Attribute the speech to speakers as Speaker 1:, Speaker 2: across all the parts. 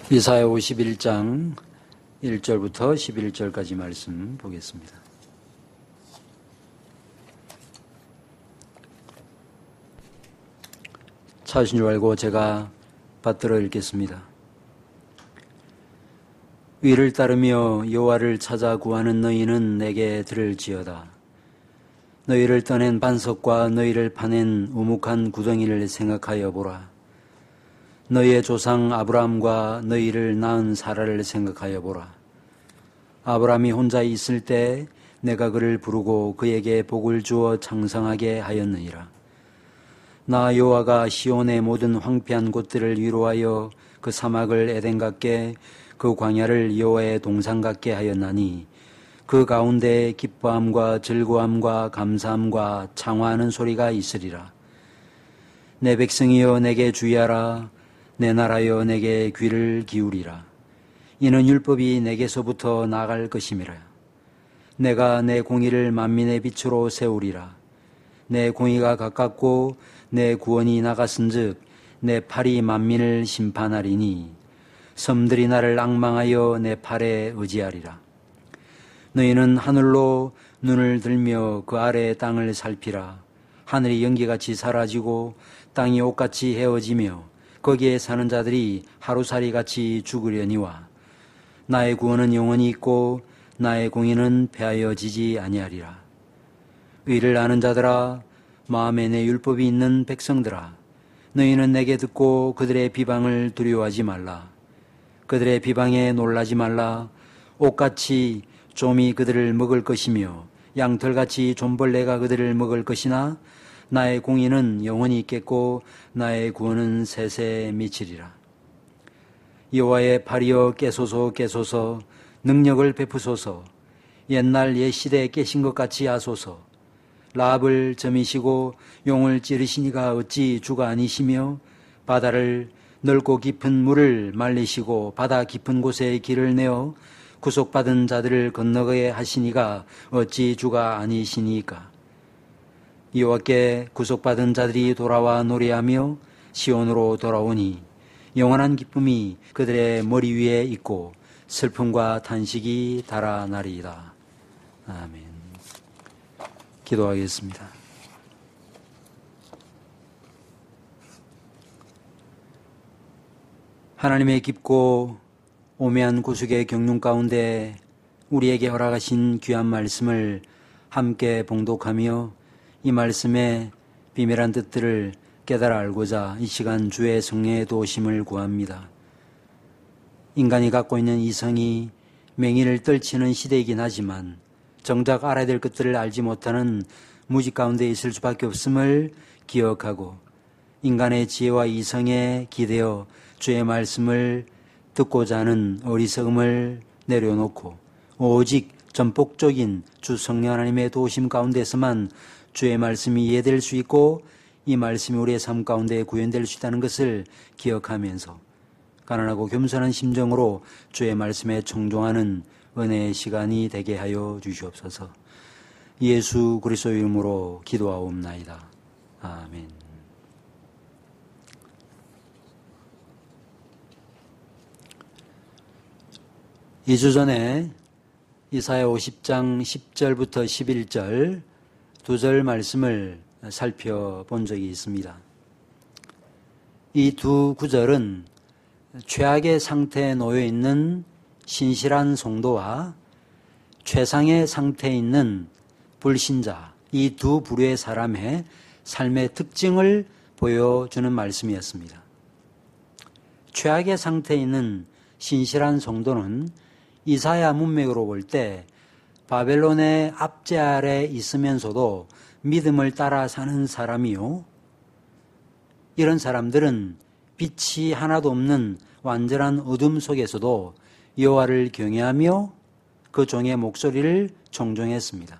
Speaker 1: 이사야 51장 1절부터 11절까지 말씀 보겠습니다. 찾으신 줄 알고 제가 받들어 읽겠습니다. 위를 따르며 여호와를 찾아 구하는 너희는 내게 들을지어다. 너희를 떠낸 반석과 너희를 파낸 우묵한 구덩이를 생각하여 보라. 너희의 조상 아브라함과 너희를 낳은 사라를 생각하여 보라. 아브라함이 혼자 있을 때 내가 그를 부르고 그에게 복을 주어 창성하게 하였느니라. 나 여호와가 시온의 모든 황폐한 곳들을 위로하여 그 사막을 에덴 같게 그 광야를 여호와의 동산 같게 하였나니 그 가운데 기뻐함과 즐거움과 감사함과 창화하는 소리가 있으리라. 내 백성이여 내게 주의하라. 내 나라여 내게 귀를 기울이라. 이는 율법이 내게서부터 나갈 것임이라. 내가 내 공의를 만민의 빛으로 세우리라. 내 공의가 가깝고 내 구원이 나갔은즉 내 팔이 만민을 심판하리니 섬들이 나를 앙망하여 내 팔에 의지하리라. 너희는 하늘로 눈을 들며 그 아래의 땅을 살피라. 하늘이 연기같이 사라지고 땅이 옷같이 헤어지며 거기에 사는 자들이 하루살이같이 죽으려니와 나의 구원은 영원히 있고 나의 공의는 패하여지지 아니하리라. 의를 아는 자들아, 마음에 내 율법이 있는 백성들아, 너희는 내게 듣고 그들의 비방을 두려워하지 말라. 그들의 비방에 놀라지 말라. 옷같이 좀이 그들을 먹을 것이며 양털같이 좀벌레가 그들을 먹을 것이나 나의 공의는 영원히 있겠고 나의 구원은 세세에 미치리라. 여호와의 팔이여 깨소서 깨소서. 능력을 베푸소서. 옛날 옛 시대에 깨신 것 같이 하소서. 라합을 점이시고 용을 찌르시니가 어찌 주가 아니시며 바다를 넓고 깊은 물을 말리시고 바다 깊은 곳에 길을 내어 구속받은 자들을 건너게 하시니가 어찌 주가 아니시니까. 여호와께 구속받은 자들이 돌아와 노래하며 시온으로 돌아오니 영원한 기쁨이 그들의 머리 위에 있고 슬픔과 탄식이 달아나리이다. 아멘. 기도하겠습니다. 하나님의 깊고 오묘한 구속의 경륜 가운데 우리에게 허락하신 귀한 말씀을 함께 봉독하며 이 말씀의 비밀한 뜻들을 깨달아 알고자 이 시간 주의 성령의 도우심을 구합니다. 인간이 갖고 있는 이성이 맹인을 떨치는 시대이긴 하지만 정작 알아야 될 것들을 알지 못하는 무지 가운데 있을 수밖에 없음을 기억하고 인간의 지혜와 이성에 기대어 주의 말씀을 듣고자 하는 어리석음을 내려놓고 오직 전폭적인 주 성령 하나님의 도우심 가운데서만 주의 말씀이 이해될 수 있고 이 말씀이 우리의 삶 가운데 구현될 수 있다는 것을 기억하면서 가난하고 겸손한 심정으로 주의 말씀에 청종하는 은혜의 시간이 되게 하여 주시옵소서. 예수 그리스도의 이름으로 기도하옵나이다. 아멘. 이 주 전에 이사야 50장 10절부터 11절 두 절 말씀을 살펴본 적이 있습니다. 이 두 구절은 최악의 상태에 놓여 있는 신실한 성도와 최상의 상태에 있는 불신자, 이 두 부류의 사람의 삶의 특징을 보여주는 말씀이었습니다. 최악의 상태에 있는 신실한 성도는 이사야 문맥으로 볼 때 바벨론의 압제 아래 있으면서도 믿음을 따라 사는 사람이요. 이런 사람들은 빛이 하나도 없는 완전한 어둠 속에서도 여호와를 경외하며 그 종의 목소리를 청종했습니다.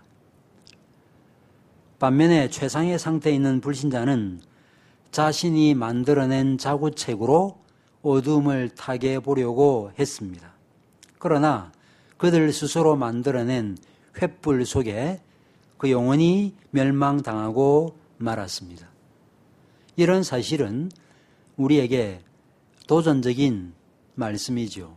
Speaker 1: 반면에 최상의 상태에 있는 불신자는 자신이 만들어낸 자구책으로 어둠을 타게 보려고 했습니다. 그러나 그들 스스로 만들어낸 횃불 속에 그 영혼이 멸망당하고 말았습니다. 이런 사실은 우리에게 도전적인 말씀이죠.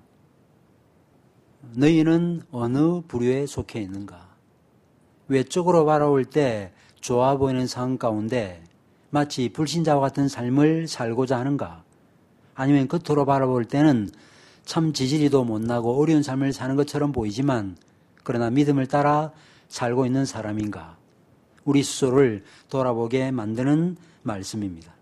Speaker 1: 너희는 어느 부류에 속해 있는가? 외적으로 바라볼 때 좋아 보이는 상황 가운데 마치 불신자와 같은 삶을 살고자 하는가? 아니면 겉으로 바라볼 때는 참 지지리도 못나고 어려운 삶을 사는 것처럼 보이지만 그러나 믿음을 따라 살고 있는 사람인가? 우리 스스로를 돌아보게 만드는 말씀입니다.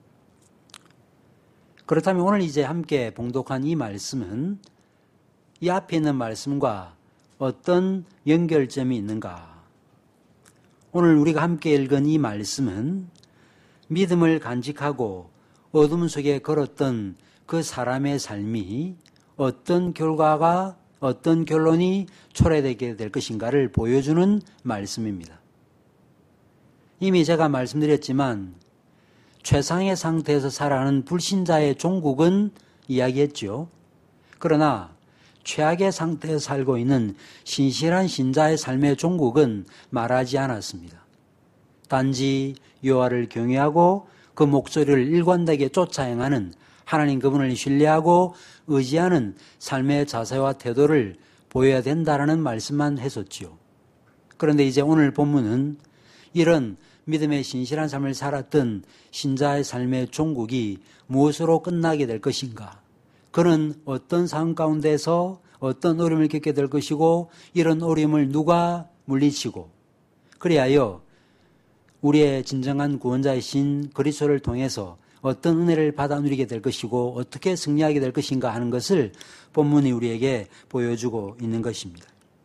Speaker 1: 그렇다면 오늘 이제 함께 봉독한 이 말씀은 이 앞에 있는 말씀과 어떤 연결점이 있는가? 오늘 우리가 함께 읽은 이 말씀은 믿음을 간직하고 어둠 속에 걸었던 그 사람의 삶이 어떤 결과가, 어떤 결론이 초래되게 될 것인가를 보여주는 말씀입니다. 이미 제가 말씀드렸지만 최상의 상태에서 살아가는 불신자의 종국은 이야기했죠. 그러나 최악의 상태에서 살고 있는 신실한 신자의 삶의 종국은 말하지 않았습니다. 단지 여호와를 경외하고 그 목소리를 일관되게 쫓아 행하는 하나님 그분을 신뢰하고 의지하는 삶의 자세와 태도를 보여야 된다라는 말씀만 했었지요. 그런데 이제 오늘 본문은 이런 믿음의 신실한 삶을 살았던 신자의 삶의 종국이 무엇으로 끝나게 될 것인가? 그는 어떤 상황 가운데서 어떤 어려움을 겪게 될 것이고 이런 어려움을 누가 물리치고 그리하여 우리의 진정한 구원자이신 그리스도를 통해서 어떤 은혜를 받아 누리게 될 것이고 어떻게 승리하게 될 것인가 하는 것을 본문이 우리에게 보여주고 있는 것입니다.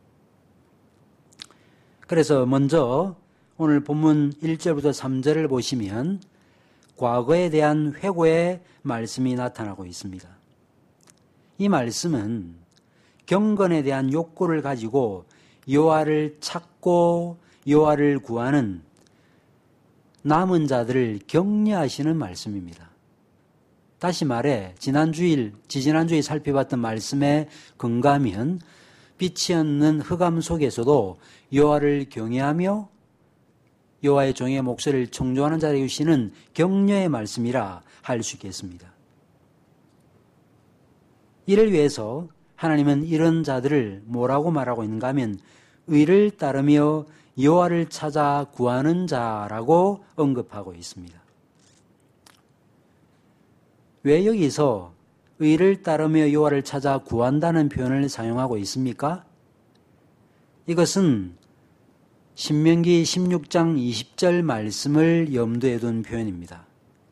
Speaker 1: 그래서 먼저 오늘 본문 1절부터 3절을 보시면 과거에 대한 회고의 말씀이 나타나고 있습니다. 이 말씀은 경건에 대한 욕구를 가지고 여호와를 찾고 여호와를 구하는 남은 자들을 격려하시는 말씀입니다. 다시 말해 지지난주에 살펴봤던 말씀에 근거하면 빛이 없는 흑암 속에서도 여호와를 경외하며 여호와의 종의 목소리를 청종하는 자에게 주시는 격려의 말씀이라 할 수 있겠습니다. 이를 위해서 하나님은 이런 자들을 뭐라고 말하고 있는가 하면 의를 따르며 여호와를 찾아 구하는 자라고 언급하고 있습니다. 왜 여기서 의를 따르며 여호와를 찾아 구한다는 표현을 사용하고 있습니까? 이것은 신명기 16장 20절 말씀을 염두에 둔 표현입니다.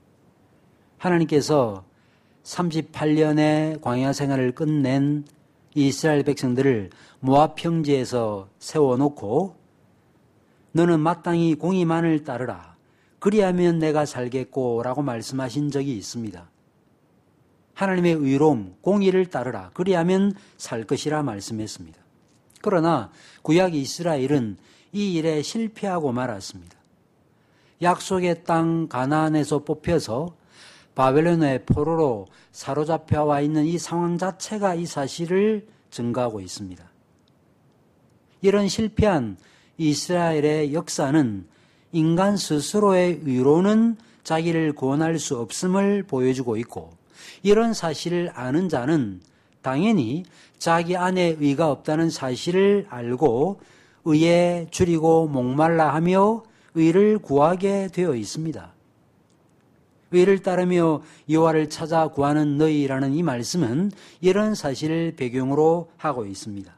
Speaker 1: 하나님께서 38년의 광야 생활을 끝낸 이스라엘 백성들을 모압 평지에서 세워놓고 너는 마땅히 공의만을 따르라. 그리하면 내가 살겠고 라고 말씀하신 적이 있습니다. 하나님의 의로움, 공의를 따르라. 그리하면 살 것이라 말씀했습니다. 그러나 구약 이스라엘은 이 일에 실패하고 말았습니다. 약속의 땅 가나안에서 뽑혀서 바벨론의 포로로 사로잡혀와 있는 이 상황 자체가 이 사실을 증거하고 있습니다. 이런 실패한 이스라엘의 역사는 인간 스스로의 의로는 자기를 구원할 수 없음을 보여주고 있고 이런 사실을 아는 자는 당연히 자기 안에 의가 없다는 사실을 알고 의에 줄이고 목말라 하며 의를 구하게 되어 있습니다. 의를 따르며 여호와를 찾아 구하는 너희라는 이 말씀은 이런 사실을 배경으로 하고 있습니다.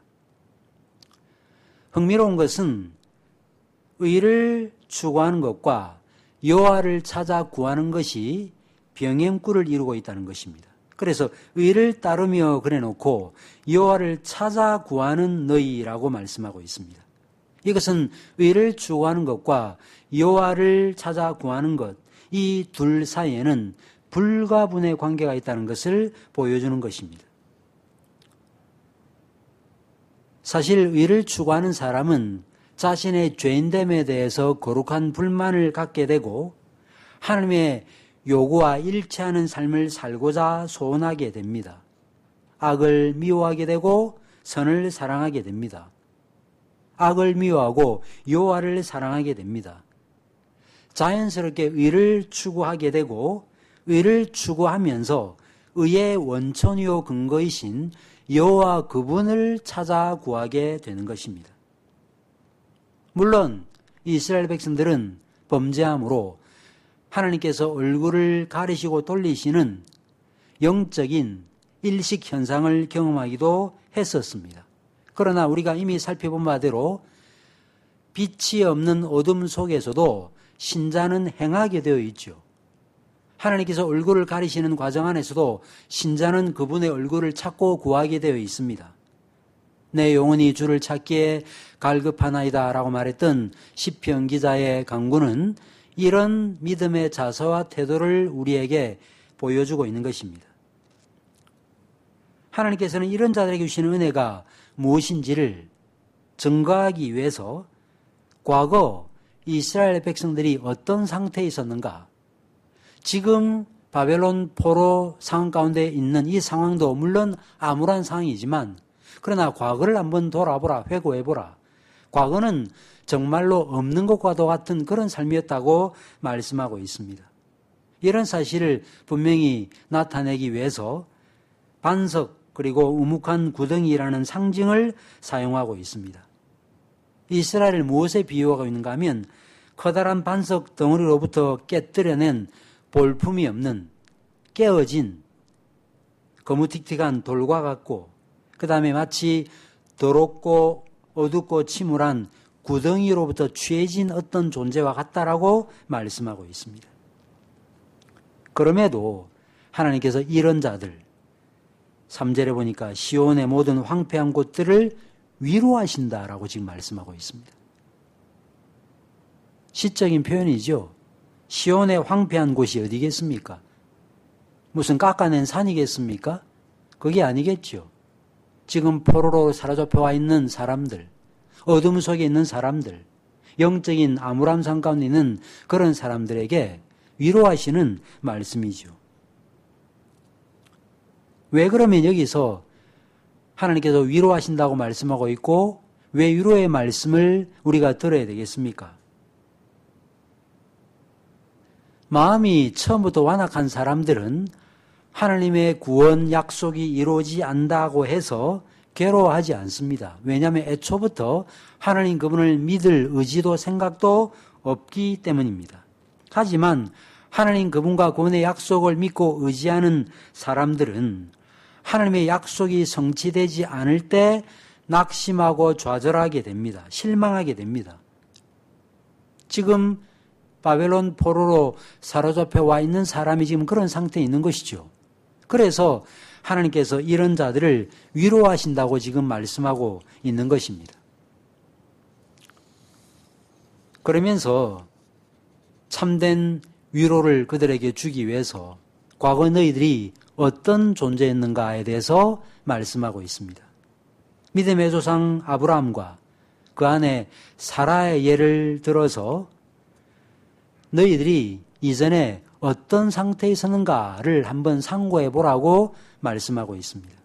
Speaker 1: 흥미로운 것은 의를 추구하는 것과 여호와를 찾아 구하는 것이 병행구를 이루고 있다는 것입니다. 그래서 의를 따르며 그래놓고 여호와를 찾아 구하는 너희라고 말씀하고 있습니다. 이것은 의를 추구하는 것과 여호와를 찾아 구하는 것, 이 둘 사이에는 불가분의 관계가 있다는 것을 보여주는 것입니다. 사실 의를 추구하는 사람은 자신의 죄인됨에 대해서 거룩한 불만을 갖게 되고 하나님의 요구와 일치하는 삶을 살고자 소원하게 됩니다. 악을 미워하게 되고 선을 사랑하게 됩니다. 악을 미워하고 여호와를 사랑하게 됩니다. 자연스럽게 의를 추구하게 되고 의를 추구하면서 의의 원천이요 근거이신 여호와 그분을 찾아 구하게 되는 것입니다. 물론 이스라엘 백성들은 범죄함으로 하나님께서 얼굴을 가리시고 돌리시는 영적인 일식 현상을 경험하기도 했었습니다. 그러나 우리가 이미 살펴본 바대로 빛이 없는 어둠 속에서도 신자는 행하게 되어 있죠. 하나님께서 얼굴을 가리시는 과정 안에서도 신자는 그분의 얼굴을 찾고 구하게 되어 있습니다. 내 영혼이 주를 찾기에 갈급하나이다 라고 말했던 시편 기자의 간구는 이런 믿음의 자세와 태도를 우리에게 보여주고 있는 것입니다. 하나님께서는 이런 자들에게 주시는 은혜가 무엇인지를 증거하기 위해서 과거 이스라엘 백성들이 어떤 상태에 있었는가, 지금 바벨론 포로 상황 가운데 있는 이 상황도 물론 암울한 상황이지만 그러나 과거를 한번 돌아보라, 회고해보라. 과거는 정말로 없는 것과도 같은 그런 삶이었다고 말씀하고 있습니다. 이런 사실을 분명히 나타내기 위해서 반석 그리고 우묵한 구덩이라는 상징을 사용하고 있습니다. 이스라엘을 무엇에 비유하고 있는가 하면 커다란 반석 덩어리로부터 깨뜨려낸 볼품이 없는 깨어진 거무틱틱한 돌과 같고 그 다음에 마치 더럽고 어둡고 침울한 구덩이로부터 취해진 어떤 존재와 같다라고 말씀하고 있습니다. 그럼에도 하나님께서 이런 자들, 3절에 보니까 시온의 모든 황폐한 곳들을 위로하신다라고 지금 말씀하고 있습니다. 시적인 표현이죠. 시온의 황폐한 곳이 어디겠습니까? 무슨 깎아낸 산이겠습니까? 그게 아니겠죠. 지금 포로로 사로잡혀와 있는 사람들, 어둠 속에 있는 사람들, 영적인 암울함 상 가운데 있는 그런 사람들에게 위로하시는 말씀이죠. 왜 그러면 여기서 하나님께서 위로하신다고 말씀하고 있고 왜 위로의 말씀을 우리가 들어야 되겠습니까? 마음이 처음부터 완악한 사람들은 하나님의 구원 약속이 이루어지지 않는다고 해서 괴로워하지 않습니다. 왜냐하면 애초부터 하나님 그분을 믿을 의지도 생각도 없기 때문입니다. 하지만 하나님 그분과 그분의 약속을 믿고 의지하는 사람들은 하나님의 약속이 성취되지 않을 때 낙심하고 좌절하게 됩니다. 실망하게 됩니다. 지금 바벨론 포로로 사로잡혀 와 있는 사람이 지금 그런 상태에 있는 것이죠. 그래서 하나님께서 이런 자들을 위로하신다고 지금 말씀하고 있는 것입니다. 그러면서 참된 위로를 그들에게 주기 위해서 과거 너희들이 어떤 존재였는가에 대해서 말씀하고 있습니다. 믿음의 조상 아브라함과 그 안에 사라의 예를 들어서 너희들이 이전에 어떤 상태에 있었는가를 한번 상고해 보라고 말씀하고 있습니다.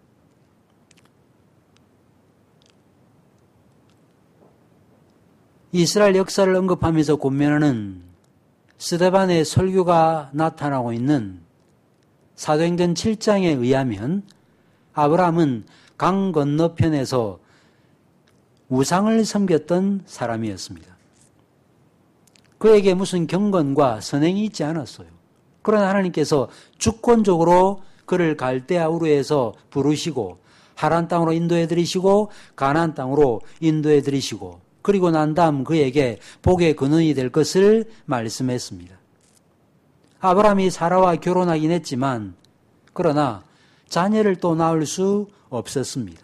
Speaker 1: 이스라엘 역사를 언급하면서 권면하는 스데반의 설교가 나타나고 있는 사도행전 7장에 의하면 아브라함은 강 건너편에서 우상을 섬겼던 사람이었습니다. 그에게 무슨 경건과 선행이 있지 않았어요. 그러나 하나님께서 주권적으로 그를 갈대아 우르에서 부르시고 하란 땅으로 인도해 드리시고 가나안 땅으로 인도해 드리시고 그리고 난 다음 그에게 복의 근원이 될 것을 말씀했습니다. 아브라함이 사라와 결혼하긴 했지만 그러나 자녀를 또 낳을 수 없었습니다.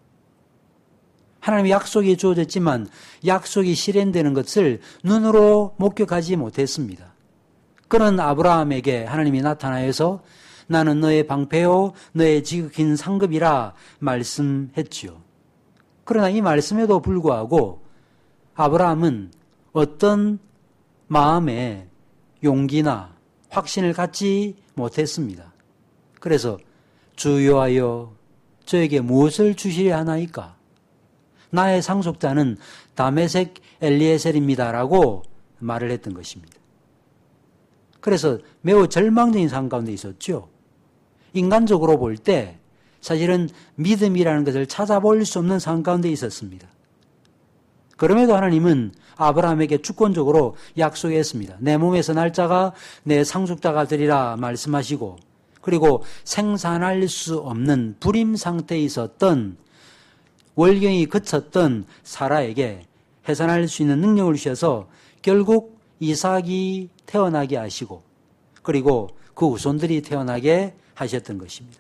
Speaker 1: 하나님의 약속이 주어졌지만 약속이 실현되는 것을 눈으로 목격하지 못했습니다. 그런 아브라함에게 하나님이 나타나서 나는 너의 방패요 너의 지극hin 상급이라 말씀했지요. 그러나 이 말씀에도 불구하고 아브라함은 어떤 마음의 용기나 확신을 갖지 못했습니다. 그래서 주 여호와여 저에게 무엇을 주시려 하나이까? 나의 상속자는 다메섹 엘리에셀입니다라고 말을 했던 것입니다. 그래서 매우 절망적인 상황 가운데 있었죠. 인간적으로 볼 때 사실은 믿음이라는 것을 찾아볼 수 없는 상황 가운데 있었습니다. 그럼에도 하나님은 아브라함에게 주권적으로 약속했습니다. 내 몸에서 날짜가 내 상속자가 되리라 말씀하시고, 그리고 생산할 수 없는 불임 상태에 있었던 월경이 그쳤던 사라에게 해산할 수 있는 능력을 주셔서 결국 이삭이 태어나게 하시고, 그리고 그 후손들이 태어나게 하셨던 것입니다.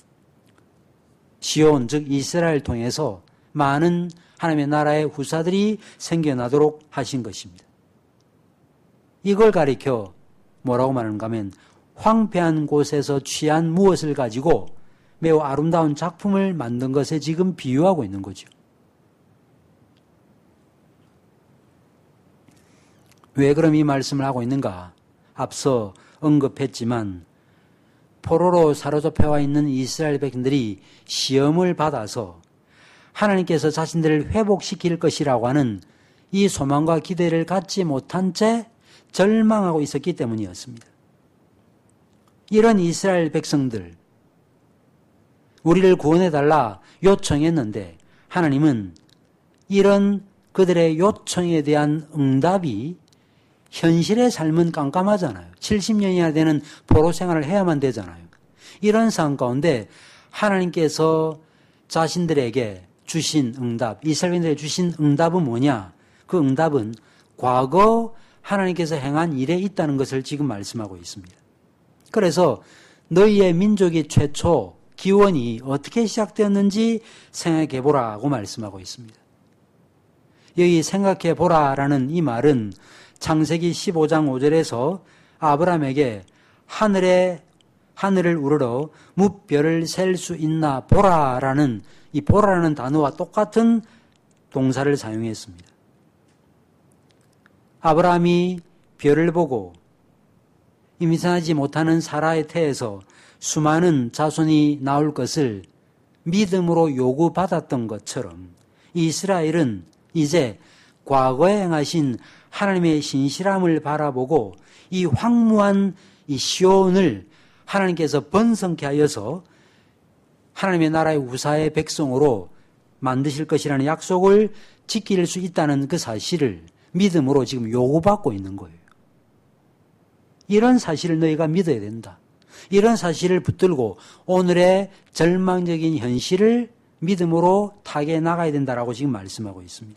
Speaker 1: 시온, 즉 이스라엘 통해서 많은 하나님의 나라의 후사들이 생겨나도록 하신 것입니다. 이걸 가리켜 뭐라고 말하는가 하면 황폐한 곳에서 취한 무엇을 가지고 매우 아름다운 작품을 만든 것에 지금 비유하고 있는 거죠. 왜 그럼 이 말씀을 하고 있는가? 앞서 언급했지만 포로로 사로잡혀와 있는 이스라엘 백성들이 시험을 받아서 하나님께서 자신들을 회복시킬 것이라고 하는 이 소망과 기대를 갖지 못한 채 절망하고 있었기 때문이었습니다. 이런 이스라엘 백성들, 우리를 구원해달라 요청했는데 하나님은 이런 그들의 요청에 대한 응답이 현실의 삶은 깜깜하잖아요. 70년이나 되는 포로 생활을 해야만 되잖아요. 이런 상황 가운데 하나님께서 자신들에게 주신 응답, 이스라엘인들에게 주신 응답은 뭐냐? 그 응답은 과거 하나님께서 행한 일에 있다는 것을 지금 말씀하고 있습니다. 그래서 너희의 민족이 최초 기원이 어떻게 시작되었는지 생각해보라고 말씀하고 있습니다. 여기 생각해보라라는 이 말은 창세기 15장 5절에서 아브라함에게 하늘을 우러러 무별을 셀 수 있나 보라라는 이 보라라는 단어와 똑같은 동사를 사용했습니다. 아브라함이 별을 보고 임신하지 못하는 사라의 태에서 수많은 자손이 나올 것을 믿음으로 요구받았던 것처럼 이스라엘은 이제 과거에 행하신 하나님의 신실함을 바라보고 이 황무한 이 시온을 하나님께서 번성케 하여서 하나님의 나라의 우사의 백성으로 만드실 것이라는 약속을 지킬 수 있다는 그 사실을 믿음으로 지금 요구받고 있는 거예요. 이런 사실을 너희가 믿어야 된다. 이런 사실을 붙들고 오늘의 절망적인 현실을 믿음으로 타개해 나가야 된다라고 지금 말씀하고 있습니다.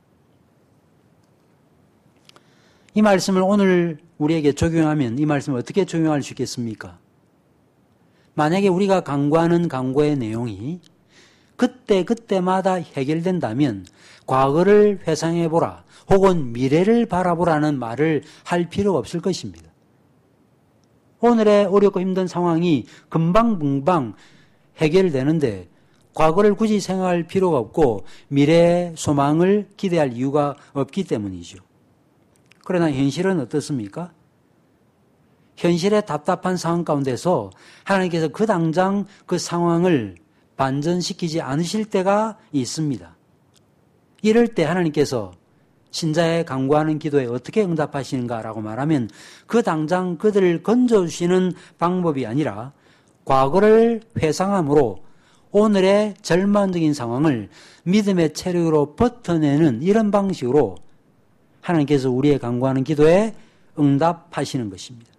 Speaker 1: 이 말씀을 오늘 우리에게 적용하면 이 말씀을 어떻게 적용할 수 있겠습니까? 만약에 우리가 강구하는 강구의 내용이 그때마다 해결된다면 과거를 회상해보라 혹은 미래를 바라보라는 말을 할 필요가 없을 것입니다. 오늘의 어렵고 힘든 상황이 금방 해결되는데 과거를 굳이 생각할 필요가 없고 미래의 소망을 기대할 이유가 없기 때문이죠. 그러나 현실은 어떻습니까? 현실의 답답한 상황 가운데서 하나님께서 그 당장 그 상황을 반전시키지 않으실 때가 있습니다. 이럴 때 하나님께서 신자의 간구하는 기도에 어떻게 응답하시는가라고 말하면 그 당장 그들을 건져주시는 방법이 아니라 과거를 회상함으로 오늘의 절망적인 상황을 믿음의 체력으로 버텨내는 이런 방식으로 하나님께서 우리의 간구하는 기도에 응답하시는 것입니다.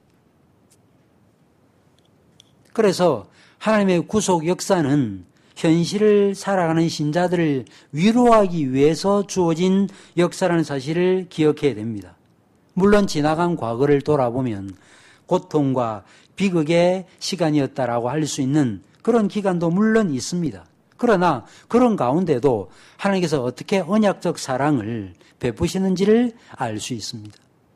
Speaker 1: 그래서 하나님의 구속 역사는 현실을 살아가는 신자들을 위로하기 위해서 주어진 역사라는 사실을 기억해야 됩니다. 물론 지나간 과거를 돌아보면 고통과 비극의 시간이었다라고 할 수 있는 그런 기간도 물론 있습니다. 그러나 그런 가운데도 하나님께서 어떻게 언약적 사랑을 베푸시는지를 알 수 있습니다.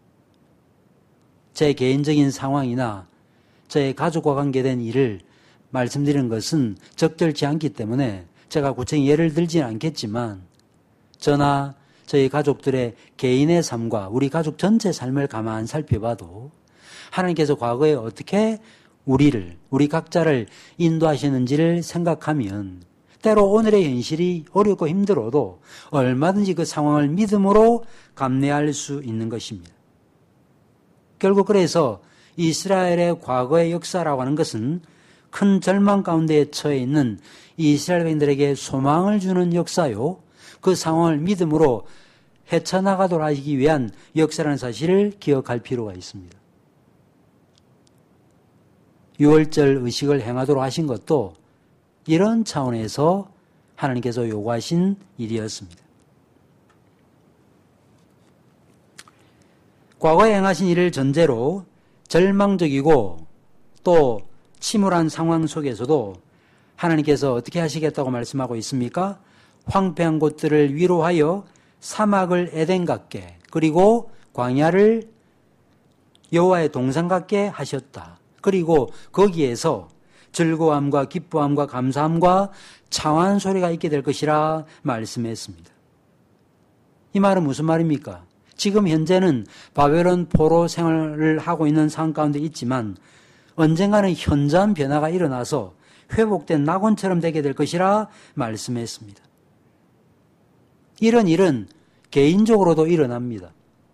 Speaker 1: 제 개인적인 상황이나 저의 가족과 관계된 일을 말씀드리는 것은 적절치 않기 때문에 제가 구체적인 예를 들지는 않겠지만 저나 저희 가족들의 개인의 삶과 우리 가족 전체 삶을 가만 살펴봐도 하나님께서 과거에 어떻게 우리 각자를 인도하시는지를 생각하면 때로 오늘의 현실이 어렵고 힘들어도 얼마든지 그 상황을 믿음으로 감내할 수 있는 것입니다. 결국 그래서 이스라엘의 과거의 역사라고 하는 것은 큰 절망 가운데 처해 있는 이스라엘 백성들에게 소망을 주는 역사요. 그 상황을 믿음으로 헤쳐나가도록 하기 위한 역사라는 사실을 기억할 필요가 있습니다. 유월절 의식을 행하도록 하신 것도 이런 차원에서 하나님께서 요구하신 일이었습니다. 과거에 행하신 일을 전제로 절망적이고 또 침울한 상황 속에서도 하나님께서 어떻게 하시겠다고 말씀하고 있습니까? 황폐한 곳들을 위로하여 사막을 에덴 같게 그리고 광야를 여호와의 동산 같게 하셨다. 그리고 거기에서 즐거움과 기뻐함과 감사함과 창한 소리가 있게 될 것이라 말씀했습니다. 이 말은 무슨 말입니까? 지금 현재는 바벨론 포로 생활을 하고 있는 상황 가운데 있지만 언젠가는 현저한 변화가 일어나서 회복된 낙원처럼 되게 될 것이라 말씀했습니다. 이런 일은 개인적으로도 일어납니다.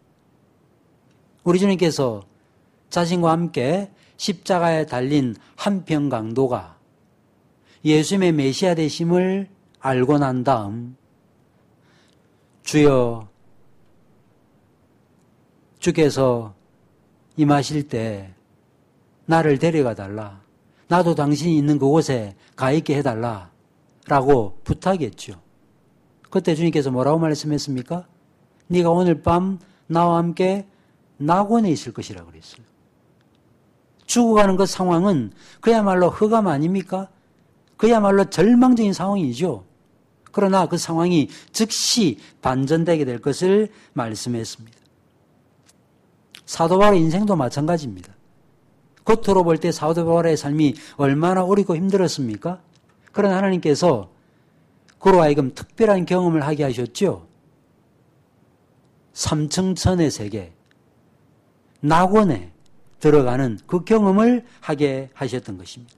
Speaker 1: 우리 주님께서 자신과 함께 십자가에 달린 한평 강도가 예수님의 메시아 되심을 알고 난 다음 주여 주께서 임하실 때 나를 데려가 달라. 나도 당신이 있는 그곳에 가 있게 해달라. 라고 부탁했죠. 그때 주님께서 뭐라고 말씀했습니까? 네가 오늘 밤 나와 함께 낙원에 있을 것이라고 그랬어요. 죽어가는 그 상황은 그야말로 흑암 아닙니까? 그야말로 절망적인 상황이죠. 그러나 그 상황이 즉시 반전되게 될 것을 말씀했습니다. 사도 바울의 인생도 마찬가지입니다. 겉으로 볼 때 사도 바울의 삶이 얼마나 어렵고 힘들었습니까? 그러나 하나님께서 그로 하여금 특별한 경험을 하게 하셨죠. 삼층천의 세계, 낙원에 들어가는 그 경험을 하게 하셨던 것입니다.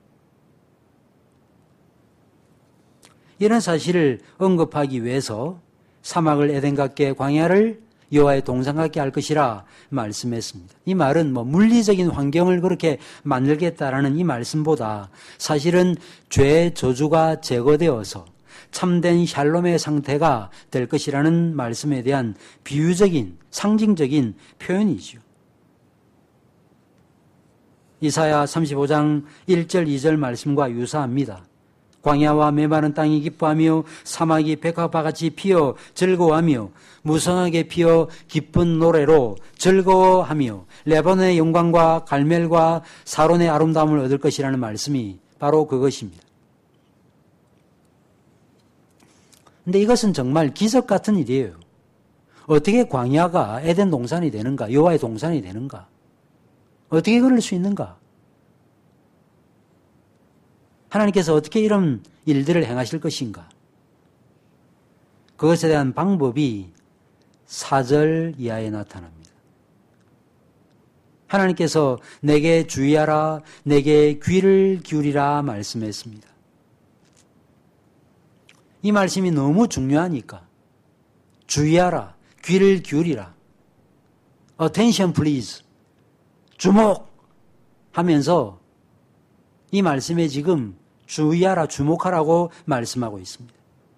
Speaker 1: 이런 사실을 언급하기 위해서 사막을 에덴 같게 광야를 여호와의 동산 같게 할 것이라 말씀했습니다. 이 말은 물리적인 환경을 그렇게 만들겠다라는 이 말씀보다 사실은 죄의 저주가 제거되어서 참된 샬롬의 상태가 될 것이라는 말씀에 대한 비유적인 상징적인 표현이죠. 이사야 35장 1절 2절 말씀과 유사합니다. 광야와 메마른 땅이 기뻐하며 사막이 백합화같이 피어 즐거워하며 무성하게 피어 기쁜 노래로 즐거워하며 레바논의 영광과 갈멜과 사론의 아름다움을 얻을 것이라는 말씀이 바로 그것입니다. 근데 이것은 정말 기적 같은 일이에요. 어떻게 광야가 에덴 동산이 되는가? 여호와의 동산이 되는가? 어떻게 그럴 수 있는가? 하나님께서 어떻게 이런 일들을 행하실 것인가? 그것에 대한 방법이 4절 이하에 나타납니다. 하나님께서 내게 주의하라, 내게 귀를 기울이라 말씀했습니다. 이 말씀이 너무 중요하니까 주의하라, 귀를 기울이라. Attention please. 주목하면서 이 말씀에 지금 주의하라, 주목하라고 말씀하고 있습니다.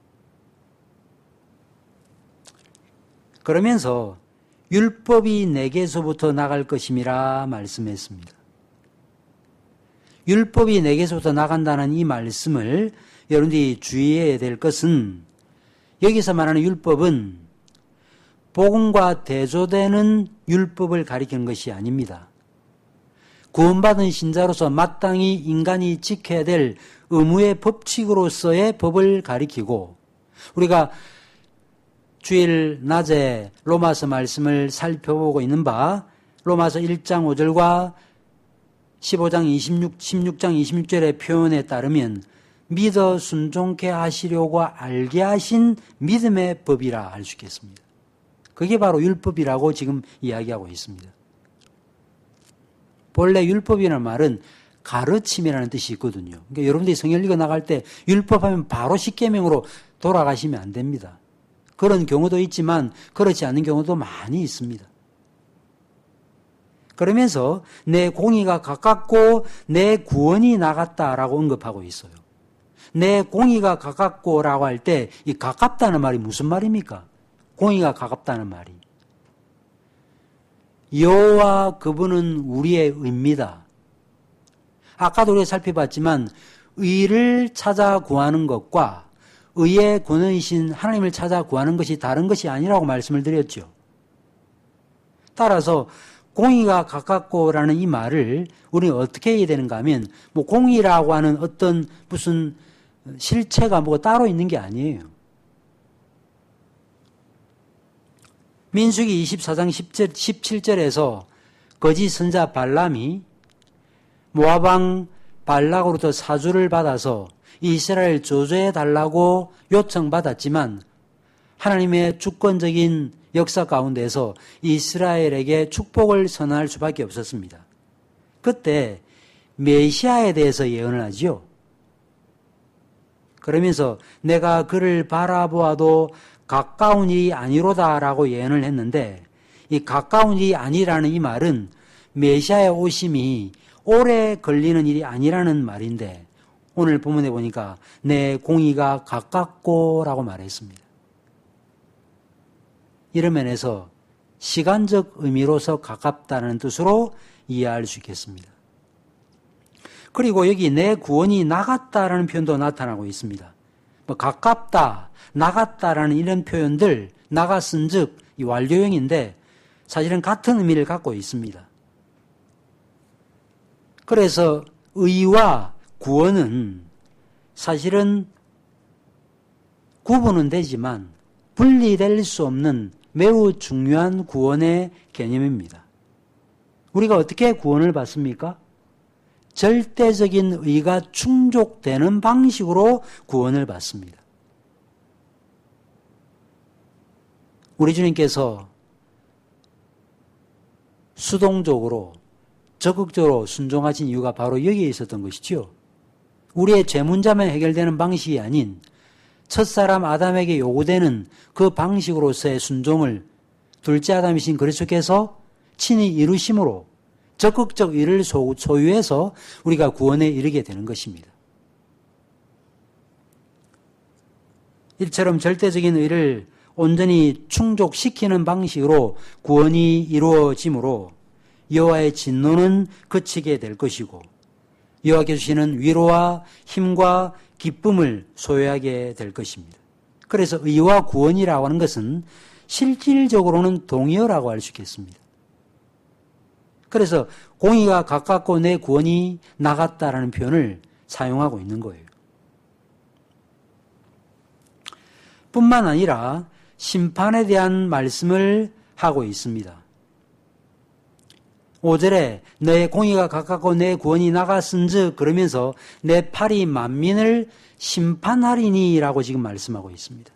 Speaker 1: 그러면서 율법이 내게서부터 나갈 것임이라 말씀했습니다. 율법이 내게서부터 나간다는 이 말씀을 여러분들이 주의해야 될 것은 여기서 말하는 율법은 복음과 대조되는 율법을 가리키는 것이 아닙니다. 구원받은 신자로서 마땅히 인간이 지켜야 될 의무의 법칙으로서의 법을 가리키고 우리가 주일 낮에 로마서 말씀을 살펴보고 있는 바 로마서 1장 5절과 15장 16장 26절의 표현에 따르면 믿어 순종케 하시려고 알게 하신 믿음의 법이라 할 수 있겠습니다. 그게 바로 율법이라고 지금 이야기하고 있습니다. 본래 율법이라는 말은 가르침이라는 뜻이 있거든요. 그러니까 여러분들이 성경을 읽어 나갈 때 율법하면 바로 십계명으로 돌아가시면 안 됩니다. 그런 경우도 있지만 그렇지 않은 경우도 많이 있습니다. 그러면서 내 공의가 가깝고 내 구원이 나갔다라고 언급하고 있어요. 내 공의가 가깝고라고 할 때 이 가깝다는 말이 무슨 말입니까? 공의가 가깝다는 말이. 여호와 그분은 우리의 의입니다. 아까도 우리가 살펴봤지만 의를 찾아 구하는 것과 의의 근원이신 하나님을 찾아 구하는 것이 다른 것이 아니라고 말씀을 드렸죠. 따라서 공의가 가깝고라는 이 말을 우리는 어떻게 해야 되는가 하면 뭐 공의라고 하는 어떤 무슨 실체가 뭐가 따로 있는 게 아니에요. 민수기 24장 17절에서 거짓 선자 발람이 모압 왕 발락으로부터 사주를 받아서 이스라엘 조조해 달라고 요청받았지만 하나님의 주권적인 역사 가운데서 이스라엘에게 축복을 선언할 수밖에 없었습니다. 그때 메시아에 대해서 예언을 하지요. 그러면서 내가 그를 바라보아도 가까운 일이 아니로다라고 예언을 했는데 이 가까운 일이 아니라는 이 말은 메시아의 오심이 오래 걸리는 일이 아니라는 말인데 오늘 본문에 보니까 내 공의가 가깝고라고 말했습니다. 이런 면에서 시간적 의미로서 가깝다는 뜻으로 이해할 수 있겠습니다. 그리고 여기 내 구원이 나갔다라는 표현도 나타나고 있습니다. 뭐 가깝다, 나갔다라는 이런 표현들 나갔은 즉 이 완료형인데 사실은 같은 의미를 갖고 있습니다. 그래서 의와 구원은 사실은 구분은 되지만 분리될 수 없는 매우 중요한 구원의 개념입니다. 우리가 어떻게 구원을 받습니까? 절대적인 의가 충족되는 방식으로 구원을 받습니다. 우리 주님께서 수동적으로 적극적으로 순종하신 이유가 바로 여기에 있었던 것이죠. 우리의 죄 문제만 해결되는 방식이 아닌 첫사람 아담에게 요구되는 그 방식으로서의 순종을 둘째 아담이신 그리스도께서 친히 이루심으로 적극적 의를 소유해서 우리가 구원에 이르게 되는 것입니다. 이처럼 절대적인 의를 온전히 충족시키는 방식으로 구원이 이루어지므로 여호와의 진노는 그치게 될 것이고 여호와께서 주시는 위로와 힘과 기쁨을 소유하게 될 것입니다. 그래서 의와 구원이라고 하는 것은 실질적으로는 동의어라고 할 수 있겠습니다. 그래서 공의가 가깝고 내 구원이 나갔다라는 표현을 사용하고 있는 거예요. 뿐만 아니라 심판에 대한 말씀을 하고 있습니다. 5절에 너의 공의가 가깝고 내 구원이 나갔은즉 그러면서 내 팔이 만민을 심판하리니라고 지금 말씀하고 있습니다.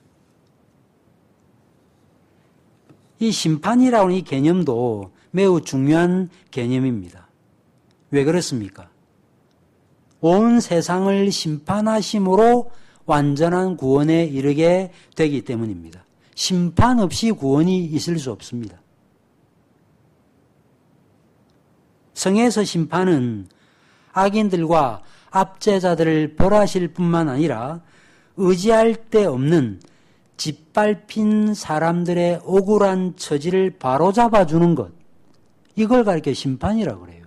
Speaker 1: 이 심판이라는 이 개념도 매우 중요한 개념입니다. 왜 그렇습니까? 온 세상을 심판하심으로 완전한 구원에 이르게 되기 때문입니다. 심판 없이 구원이 있을 수 없습니다. 성에서 심판은 악인들과 압제자들을 벌하실 뿐만 아니라 의지할 데 없는 짓밟힌 사람들의 억울한 처지를 바로잡아주는 것, 이걸 가리켜 심판이라고 그래요.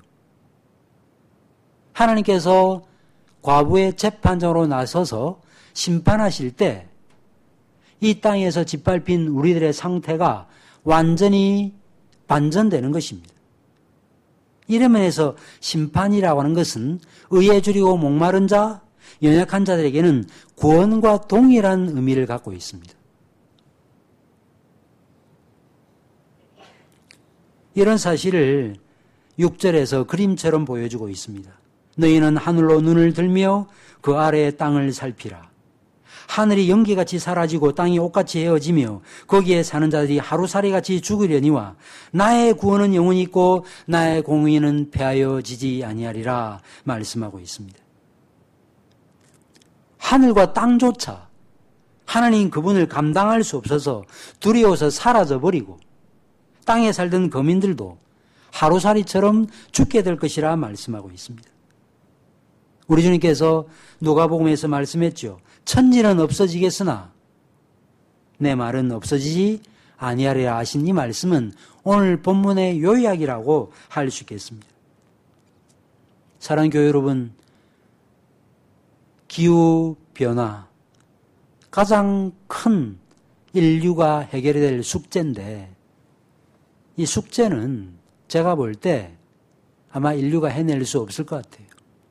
Speaker 1: 하나님께서 과부의 재판장으로 나서서 심판하실 때 이 땅에서 짓밟힌 우리들의 상태가 완전히 반전되는 것입니다. 이런 면에서 심판이라고 하는 것은 의에 줄이고 목마른 자, 연약한 자들에게는 구원과 동일한 의미를 갖고 있습니다. 이런 사실을 6절에서 그림처럼 보여주고 있습니다. 너희는 하늘로 눈을 들며 그 아래의 땅을 살피라. 하늘이 연기같이 사라지고 땅이 옷같이 헤어지며 거기에 사는 자들이 하루살이같이 죽으려니와 나의 구원은 영원히 있고 나의 공의는 패하여지지 아니하리라 말씀하고 있습니다. 하늘과 땅조차 하나님 그분을 감당할 수 없어서 두려워서 사라져버리고 땅에 살던 거민들도 하루살이처럼 죽게 될 것이라 말씀하고 있습니다. 우리 주님께서 누가복음에서 말씀했죠. 천지는 없어지겠으나 내 말은 없어지지 아니하리라 하신 이 말씀은 오늘 본문의 요약이라고 할 수 있겠습니다. 사랑하는 교회 여러분, 기후변화 가장 큰 인류가 해결해야 될 숙제인데 이 숙제는 제가 볼 때 아마 인류가 해낼 수 없을 것 같아요.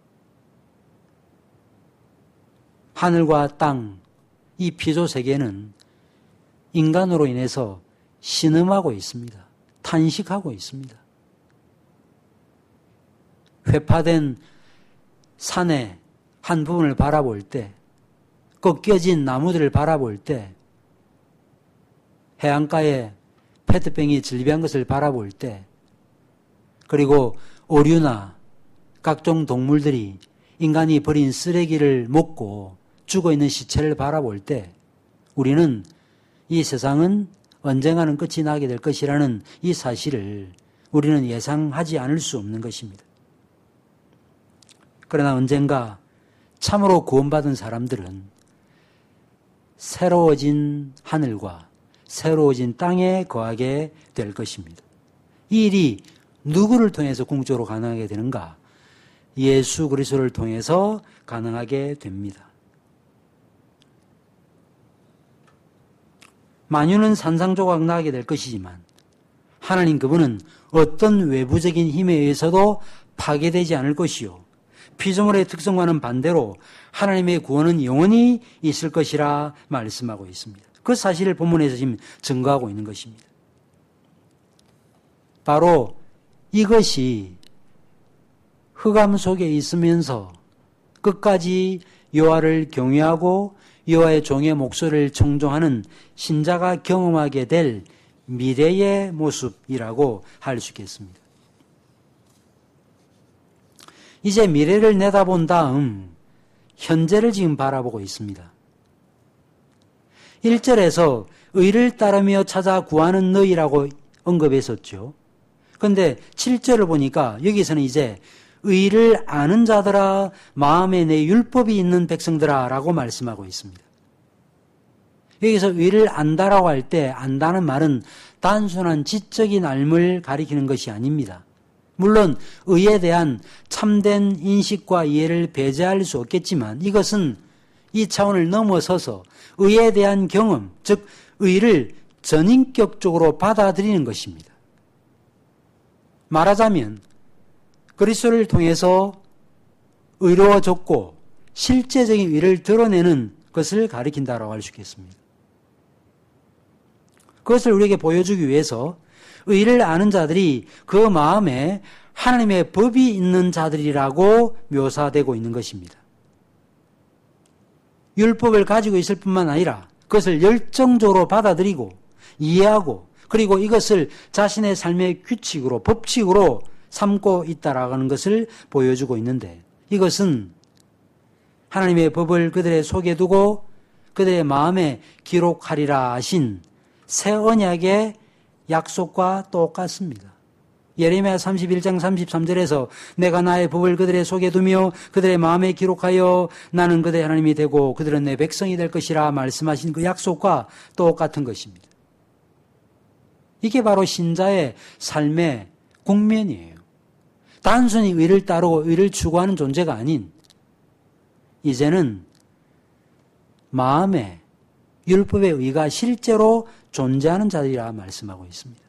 Speaker 1: 하늘과 땅, 이 피조 세계는 인간으로 인해서 신음하고 있습니다. 탄식하고 있습니다. 회파된 산의 한 부분을 바라볼 때, 꺾여진 나무들을 바라볼 때, 해안가에 페트병이 질비한 것을 바라볼 때, 그리고 오류나 각종 동물들이 인간이 버린 쓰레기를 먹고 죽어있는 시체를 바라볼 때 우리는 이 세상은 언젠가는 끝이 나게 될 것이라는 이 사실을 우리는 예상하지 않을 수 없는 것입니다. 그러나 언젠가 참으로 구원받은 사람들은 새로워진 하늘과 새로워진 땅에 거하게 될 것입니다. 이 일이 누구를 통해서 궁극적으로 가능하게 되는가? 예수 그리스도를 통해서 가능하게 됩니다. 만유는 산산조각 나게 될 것이지만 하나님 그분은 어떤 외부적인 힘에 의해서도 파괴되지 않을 것이요. 피조물의 특성과는 반대로 하나님의 구원은 영원히 있을 것이라 말씀하고 있습니다. 그 사실을 본문에서 지금 증거하고 있는 것입니다. 바로 이것이 흑암 속에 있으면서 끝까지 여호와를 경외하고 여호와의 종의 목소리를 청종하는 신자가 경험하게 될 미래의 모습이라고 할 수 있겠습니다. 이제 미래를 내다본 다음 현재를 지금 바라보고 있습니다. 1절에서 의를 따르며 찾아 구하는 너희라고 언급했었죠. 그런데 7절을 보니까 여기서는 이제 의를 아는 자들아 마음에 내 율법이 있는 백성들아 라고 말씀하고 있습니다. 여기서 의를 안다라고 할 때 안다는 말은 단순한 지적인 알을 가리키는 것이 아닙니다. 물론 의에 대한 참된 인식과 이해를 배제할 수 없겠지만 이것은 이 차원을 넘어서서 의에 대한 경험, 즉 의를 전인격적으로 받아들이는 것입니다. 말하자면 그리스도를 통해서 의로워졌고 실제적인 의를 드러내는 것을 가리킨다라고 할 수 있겠습니다. 그것을 우리에게 보여주기 위해서 의를 아는 자들이 그 마음에 하나님의 법이 있는 자들이라고 묘사되고 있는 것입니다. 율법을 가지고 있을 뿐만 아니라 그것을 열정적으로 받아들이고 이해하고 그리고 이것을 자신의 삶의 규칙으로 법칙으로 삼고 있다라는 것을 보여주고 있는데 이것은 하나님의 법을 그들의 속에 두고 그들의 마음에 기록하리라 하신 새 언약의 약속과 똑같습니다. 예레미야 31장 33절에서 내가 나의 법을 그들의 속에 두며 그들의 마음에 기록하여 나는 그들의 하나님이 되고 그들은 내 백성이 될 것이라 말씀하신 그 약속과 똑같은 것입니다. 이게 바로 신자의 삶의 국면이에요. 단순히 의를 따르고 의를 추구하는 존재가 아닌 이제는 마음에 율법의 의가 실제로 존재하는 자들이라 말씀하고 있습니다.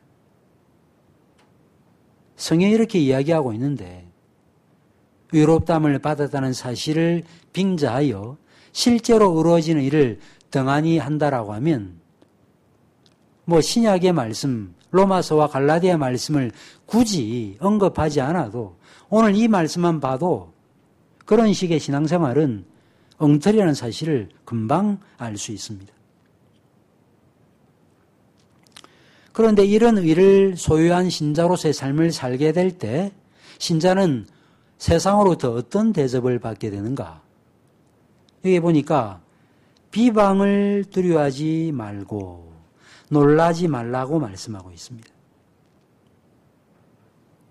Speaker 1: 성경이 이렇게 이야기하고 있는데 의롭다함을 받았다는 사실을 빙자하여 실제로 이루어지는 일을 등한히 한다라고 하면 신약의 말씀, 로마서와 갈라디아 말씀을 굳이 언급하지 않아도 오늘 이 말씀만 봐도 그런 식의 신앙생활은 엉터리라는 사실을 금방 알 수 있습니다. 그런데 이런 의를 소유한 신자로서의 삶을 살게 될 때 신자는 세상으로부터 어떤 대접을 받게 되는가? 여기 보니까 비방을 두려워하지 말고 놀라지 말라고 말씀하고 있습니다.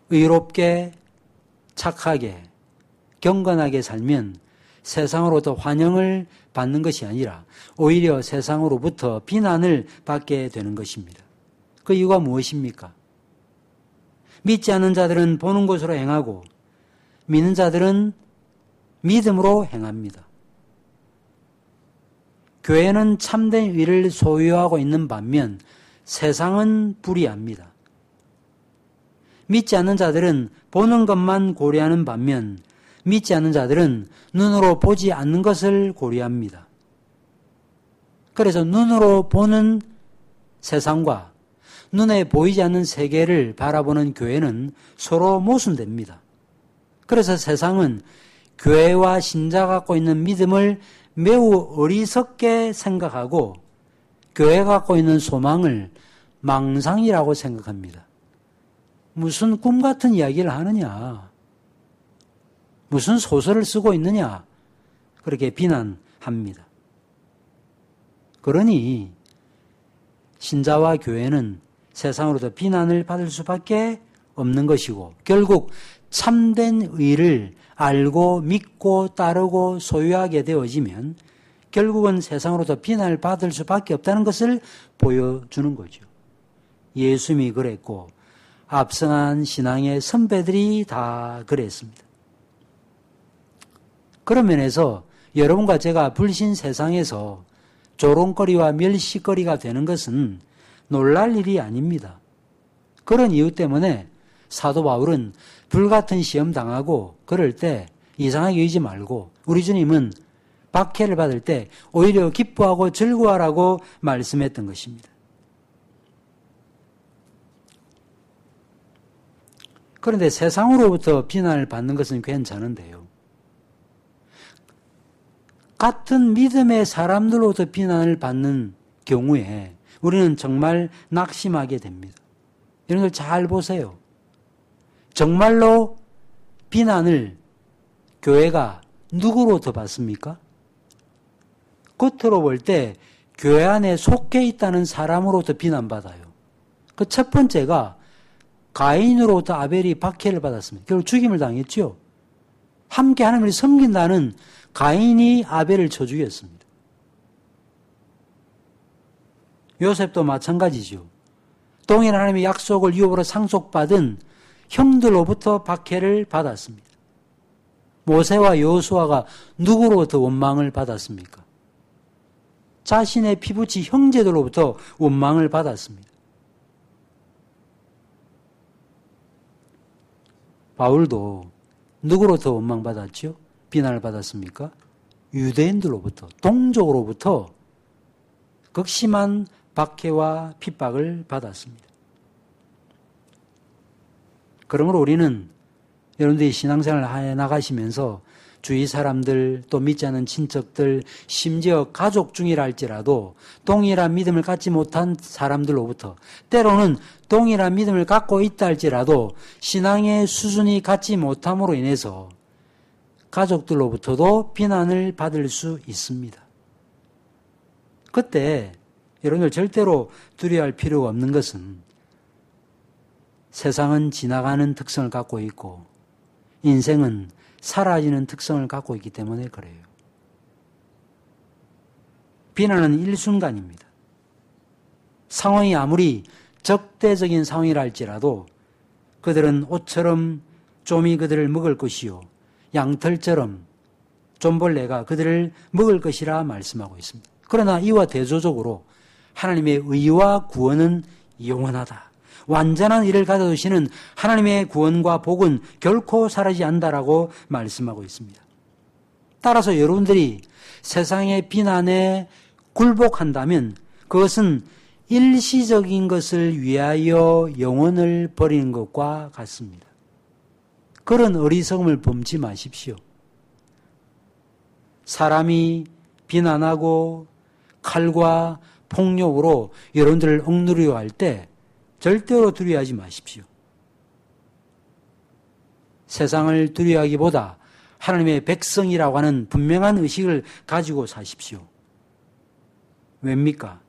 Speaker 1: 의롭게 착하게 경건하게 살면 세상으로부터 환영을 받는 것이 아니라 오히려 세상으로부터 비난을 받게 되는 것입니다. 그 이유가 무엇입니까? 믿지 않는 자들은 보는 것으로 행하고 믿는 자들은 믿음으로 행합니다. 교회는 참된 의를 소유하고 있는 반면 세상은 불의합니다. 믿지 않는 자들은 보는 것만 고려하는 반면 믿지 않는 자들은 눈으로 보지 않는 것을 고려합니다. 그래서 눈으로 보는 세상과 눈에 보이지 않는 세계를 바라보는 교회는 서로 모순됩니다. 그래서 세상은 교회와 신자가 갖고 있는 믿음을 매우 어리석게 생각하고 교회가 갖고 있는 소망을 망상이라고 생각합니다. 무슨 꿈 같은 이야기를 하느냐? 무슨 소설을 쓰고 있느냐? 그렇게 비난합니다. 그러니 신자와 교회는 세상으로부터 비난을 받을 수밖에 없는 것이고 결국 참된 의를 알고 믿고 따르고 소유하게 되어지면 결국은 세상으로부터 비난을 받을 수밖에 없다는 것을 보여주는 거죠. 예수님이 그랬고 앞선한 신앙의 선배들이 다 그랬습니다. 그런 면에서 여러분과 제가 불신 세상에서 조롱거리와 멸시거리가 되는 것은 놀랄 일이 아닙니다. 그런 이유 때문에 사도 바울은 불같은 시험 당하고 그럴 때 이상하게 여기지 말고 우리 주님은 박해를 받을 때 오히려 기뻐하고 즐거워하라고 말씀했던 것입니다. 그런데 세상으로부터 비난을 받는 것은 괜찮은데요. 같은 믿음의 사람들로부터 비난을 받는 경우에 우리는 정말 낙심하게 됩니다. 여러분들 잘 보세요. 정말로 비난을 교회가 누구로부터 받습니까? 겉으로 볼 때 교회 안에 속해 있다는 사람으로부터 비난받아요. 그 첫 번째가 가인으로부터 아벨이 박해를 받았습니다. 결국 죽임을 당했죠. 함께 하나님을 섬긴다는 가인이 아벨을 쳐 죽였습니다. 요셉도 마찬가지죠. 동일한 하나님의 약속을 유업으로 상속받은 형들로부터 박해를 받았습니다. 모세와 여호수아가 누구로부터 원망을 받았습니까? 자신의 피부치 형제들로부터 원망을 받았습니다. 바울도 누구로부터 원망받았죠? 비난을 받았습니까? 유대인들로부터, 동족으로부터 극심한 박해와 핍박을 받았습니다. 그러므로 우리는 여러분들이 신앙생활을 해 나가시면서 주위 사람들, 또 믿지 않는 친척들, 심지어 가족 중이라 할지라도 동일한 믿음을 갖지 못한 사람들로부터 때로는 동일한 믿음을 갖고 있다 할지라도 신앙의 수준이 같지 못함으로 인해서 가족들로부터도 비난을 받을 수 있습니다. 그때 여러분들 절대로 두려워할 필요가 없는 것은 세상은 지나가는 특성을 갖고 있고 인생은 사라지는 특성을 갖고 있기 때문에 그래요. 비난은 일순간입니다. 상황이 아무리 적대적인 상황이라 할지라도 그들은 옷처럼 좀이 그들을 먹을 것이요 양털처럼 좀벌레가 그들을 먹을 것이라 말씀하고 있습니다. 그러나 이와 대조적으로 하나님의 의와 구원은 영원하다. 완전한 일을 가져두시는 하나님의 구원과 복은 결코 사라지지 않는다라고 말씀하고 있습니다. 따라서 여러분들이 세상의 비난에 굴복한다면 그것은 일시적인 것을 위하여 영혼을 버리는 것과 같습니다. 그런 어리석음을 범치 마십시오. 사람이 비난하고 칼과 폭력으로 여러분들을 억누르려 할 때 절대로 두려워하지 마십시오. 세상을 두려워하기보다 하나님의 백성이라고 하는 분명한 의식을 가지고 사십시오. 왜입니까?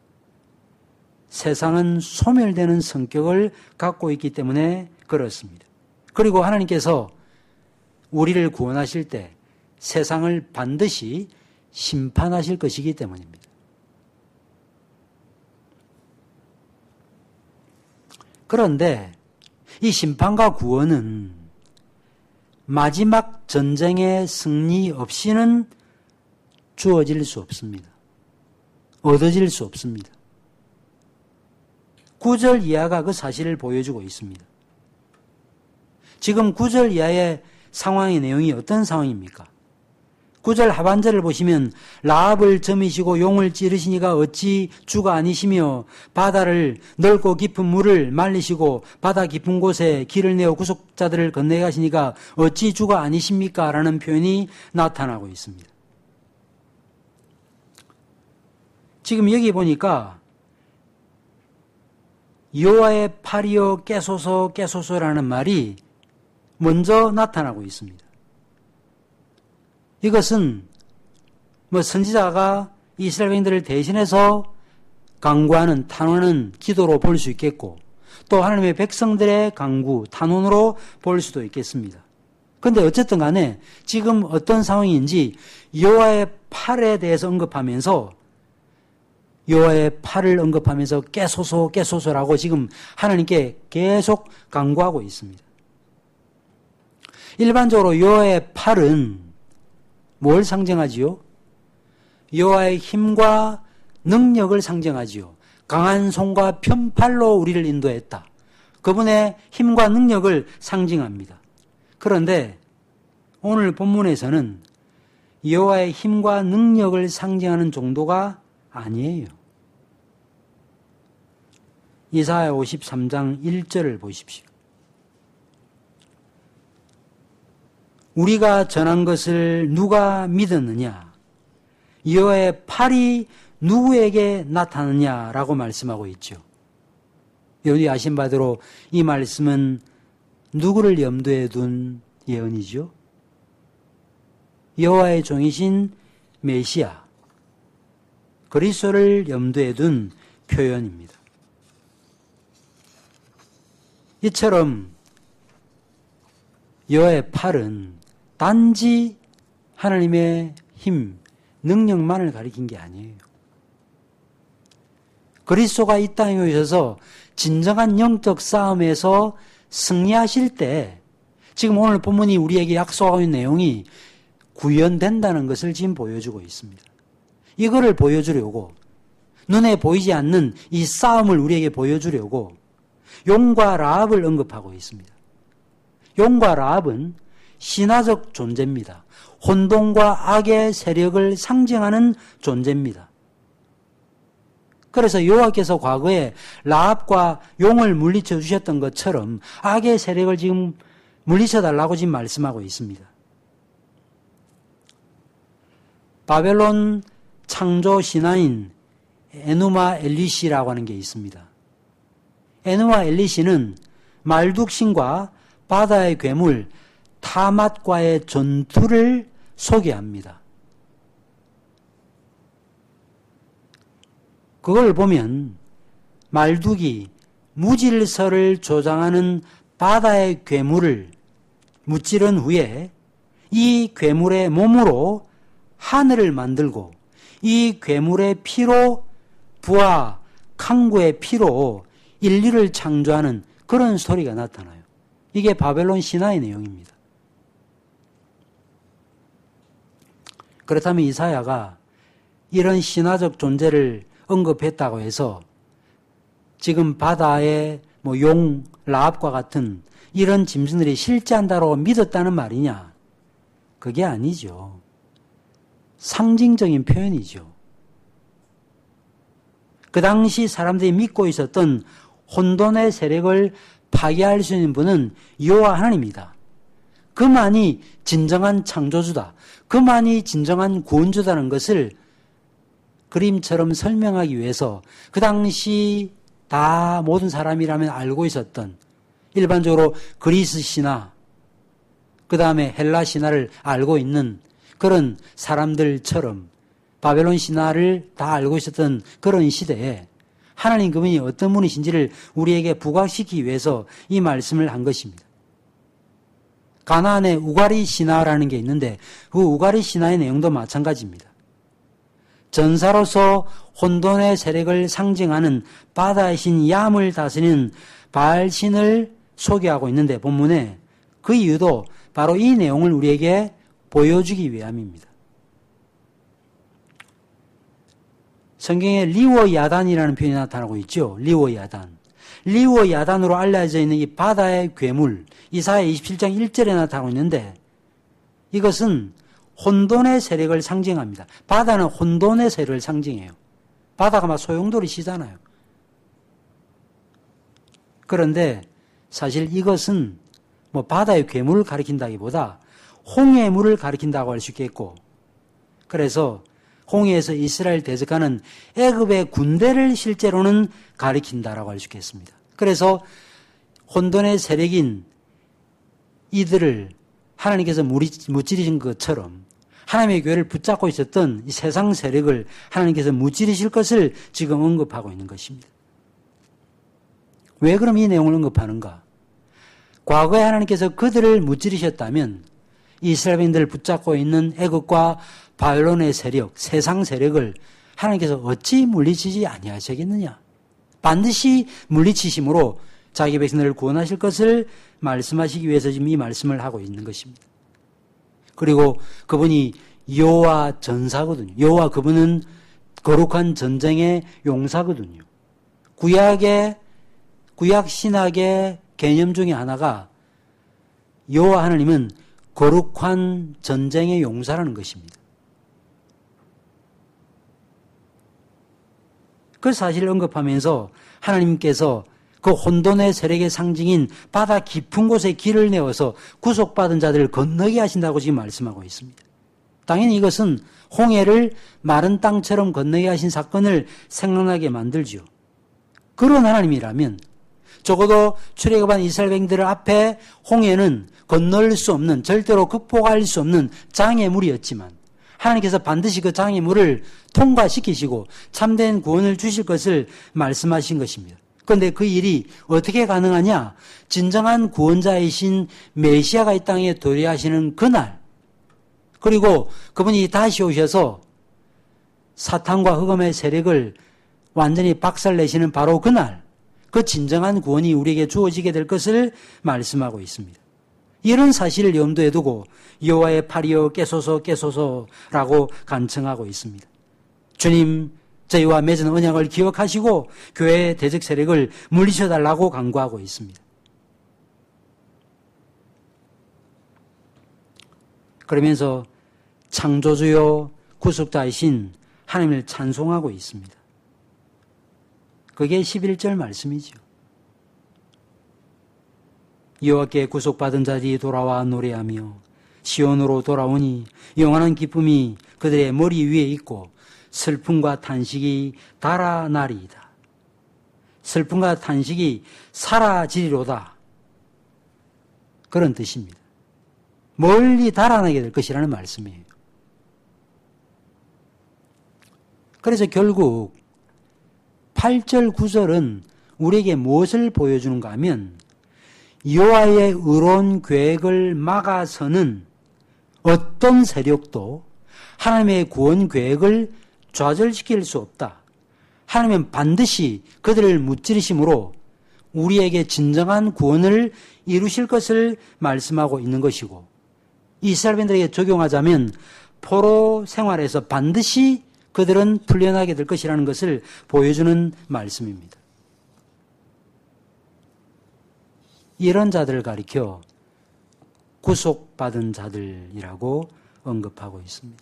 Speaker 1: 세상은 소멸되는 성격을 갖고 있기 때문에 그렇습니다. 그리고 하나님께서 우리를 구원하실 때 세상을 반드시 심판하실 것이기 때문입니다. 그런데 이 심판과 구원은 마지막 전쟁의 승리 없이는 주어질 수 없습니다. 얻어질 수 없습니다. 9절 이하가 그 사실을 보여주고 있습니다. 지금 9절 이하의 상황의 내용이 어떤 상황입니까? 9절 하반절을 보시면 라합을 점이시고 용을 찌르시니가 어찌 주가 아니시며 바다를 넓고 깊은 물을 말리시고 바다 깊은 곳에 길을 내어 구속자들을 건너게 하시니가 어찌 주가 아니십니까? 라는 표현이 나타나고 있습니다. 지금 여기 보니까 여호와의 팔이여 깨소서 깨소서라는 말이 먼저 나타나고 있습니다. 이것은 선지자가 이스라엘 백성들을 대신해서 간구하는 탄원하는 기도로 볼 수 있겠고 또 하나님의 백성들의 간구, 탄원으로 볼 수도 있겠습니다. 그런데 어쨌든 간에 지금 어떤 상황인지 여호와의 팔에 대해서 언급하면서 여호와의 팔을 언급하면서 깨소서 깨소서라고 지금 하나님께 계속 간구하고 있습니다. 일반적으로 여호와의 팔은 뭘 상징하지요? 여호와의 힘과 능력을 상징하지요. 강한 손과 편팔로 우리를 인도했다. 그분의 힘과 능력을 상징합니다. 그런데 오늘 본문에서는 여호와의 힘과 능력을 상징하는 정도가 아니에요. 이사야 53장 1절을 보십시오. 우리가 전한 것을 누가 믿었느냐? 여호와의 팔이 누구에게 나타나느냐라고 말씀하고 있죠. 여러분이 아신 바대로 이 말씀은 누구를 염두에 둔 예언이죠? 여호와의 종이신 메시아, 그리스도를 염두에 둔 표현입니다. 이처럼 여호와의 팔은 단지 하나님의 힘, 능력만을 가리킨 게 아니에요. 그리스도가 이 땅에 오셔서 진정한 영적 싸움에서 승리하실 때 지금 오늘 본문이 우리에게 약속하고 있는 내용이 구현된다는 것을 지금 보여주고 있습니다. 이거를 보여주려고 눈에 보이지 않는 이 싸움을 우리에게 보여주려고 용과 라합을 언급하고 있습니다. 용과 라합은 신화적 존재입니다. 혼돈과 악의 세력을 상징하는 존재입니다. 그래서 여호와께서 과거에 라합과 용을 물리쳐 주셨던 것처럼 악의 세력을 지금 물리쳐 달라고 지금 말씀하고 있습니다. 바벨론 창조 신화인 에누마 엘리시라고 하는 게 있습니다. 에누마 엘리시는 말둑신과 바다의 괴물 타맛과의 전투를 소개합니다. 그걸 보면 말둑이 무질서를 조장하는 바다의 괴물을 무찌른 후에 이 괴물의 몸으로 하늘을 만들고 이 괴물의 피로 부하 강구의 피로 인류를 창조하는 그런 스토리가 나타나요. 이게 바벨론 신화의 내용입니다. 그렇다면 이사야가 이런 신화적 존재를 언급했다고 해서 지금 바다의 용, 라합과 같은 이런 짐승들이 실제한다고 믿었다는 말이냐? 그게 아니죠. 상징적인 표현이죠. 그 당시 사람들이 믿고 있었던 혼돈의 세력을 파괴할 수 있는 분은 여호와 하나님이다. 그만이 진정한 창조주다. 그만이 진정한 구원주다는 것을 그림처럼 설명하기 위해서 그 당시 다 모든 사람이라면 알고 있었던 일반적으로 그리스 신화, 그 다음에 헬라 신화를 알고 있는 그런 사람들처럼 바벨론 신화를 다 알고 있었던 그런 시대에 하나님 그분이 어떤 분이신지를 우리에게 부각시키기 위해서 이 말씀을 한 것입니다. 가나안의 우가리 신화라는 게 있는데 그 우가리 신화의 내용도 마찬가지입니다. 전사로서 혼돈의 세력을 상징하는 바다의 신 얌을 다스리는 바알신을 소개하고 있는데 본문에 그 이유도 바로 이 내용을 우리에게 보여주기 위함입니다. 성경에 리워야단이라는 표현이 나타나고 있죠. 리워야단. 리워야단으로 알려져 있는 이 바다의 괴물, 이사야 27장 1절에 나타나고 있는데 이것은 혼돈의 세력을 상징합니다. 바다는 혼돈의 세력을 상징해요. 바다가 막 소용돌이시잖아요. 그런데 사실 이것은 뭐 바다의 괴물을 가리킨다기보다 홍해의 물을 가리킨다고 할 수 있겠고, 그래서 홍해에서 이스라엘 대적하는 애굽의 군대를 실제로는 가리킨다라고 할 수 있겠습니다. 그래서 혼돈의 세력인 이들을 하나님께서 무찌르신 것처럼 하나님의 교회를 붙잡고 있었던 이 세상 세력을 하나님께서 무찌르실 것을 지금 언급하고 있는 것입니다. 왜 그럼 이 내용을 언급하는가? 과거에 하나님께서 그들을 무찌르셨다면 이스라엘 백성들을 붙잡고 있는 애국과 바벨론의 세력, 세상 세력을 하나님께서 어찌 물리치지 아니하시겠느냐? 반드시 물리치심으로 자기 백성들을 구원하실 것을 말씀하시기 위해서 지금 이 말씀을 하고 있는 것입니다. 그리고 그분이 여호와 전사거든요. 여호와 그분은 거룩한 전쟁의 용사거든요. 구약 신학의 개념 중에 하나가 여호와 하나님은 거룩한 전쟁의 용사라는 것입니다. 그 사실을 언급하면서 하나님께서 그 혼돈의 세력의 상징인 바다 깊은 곳에 길을 내어서 구속받은 자들을 건너게 하신다고 지금 말씀하고 있습니다. 당연히 이것은 홍해를 마른 땅처럼 건너게 하신 사건을 생각나게 만들죠. 그런 하나님이라면 적어도 출애굽한 이스라엘 백성들 앞에 홍해는 건널 수 없는, 절대로 극복할 수 없는 장애물이었지만 하나님께서 반드시 그 장애물을 통과시키시고 참된 구원을 주실 것을 말씀하신 것입니다. 그런데 그 일이 어떻게 가능하냐? 진정한 구원자이신 메시아가 이 땅에 도래하시는 그날, 그리고 그분이 다시 오셔서 사탄과 흑암의 세력을 완전히 박살내시는 바로 그날, 그 진정한 구원이 우리에게 주어지게 될 것을 말씀하고 있습니다. 이런 사실을 염두에 두고 여호와의 팔이여 깨소서라고 간청하고 있습니다. 주님, 저희와 맺은 언약을 기억하시고 교회의 대적 세력을 물리쳐달라고 간구하고 있습니다. 그러면서 창조주요 구속자이신 하나님을 찬송하고 있습니다. 그게 11절 말씀이죠. 여호와께 구속받은 자들이 돌아와 노래하며 시온으로 돌아오니 영원한 기쁨이 그들의 머리 위에 있고 슬픔과 탄식이 달아나리이다. 슬픔과 탄식이 사라지리로다. 그런 뜻입니다. 멀리 달아나게 될 것이라는 말씀이에요. 그래서 결국 8절, 9절은 우리에게 무엇을 보여주는가 하면 여호와의 의로운 계획을 막아서는 어떤 세력도 하나님의 구원 계획을 좌절시킬 수 없다. 하나님은 반드시 그들을 무찌르심으로 우리에게 진정한 구원을 이루실 것을 말씀하고 있는 것이고, 이스라엘 백성들에게 적용하자면 포로 생활에서 반드시 그들은 풀려나게 될 것이라는 것을 보여주는 말씀입니다. 이런 자들을 가리켜 구속받은 자들이라고 언급하고 있습니다.